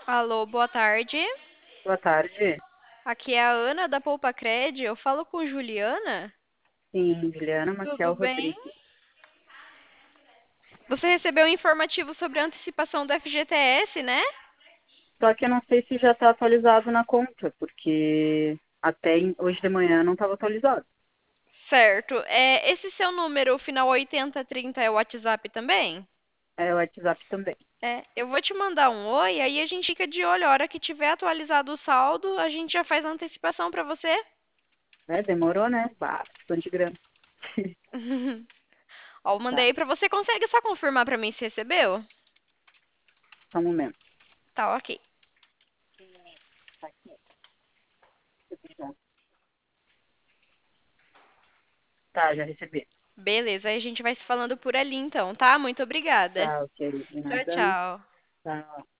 Alô, boa tarde. Boa tarde. Aqui é a Ana da Poupa Cred. Eu falo com Juliana. Sim, Juliana Maciel Tudo bem? Rodrigues. Você recebeu um informativo sobre a antecipação do FGTS, né? Só que eu não sei se já está atualizado na conta, porque hoje de manhã não estava atualizado. Certo. Esse seu número, final 8030, é o WhatsApp também? É o WhatsApp também. Eu vou te mandar um oi, aí a gente fica de olho. A hora que tiver atualizado o saldo, a gente já faz a antecipação para você. É, demorou, né? Bastante grana. Ó, eu Tá, mandei para você. Consegue só confirmar para mim se recebeu? só um momento. Tá, ok. Tá aqui. Recebi já. Tá, já recebi. Beleza, aí a gente vai se falando por ali então, tá? Muito obrigada. Tá, ok. De Tchau, nada. tchau. Tá.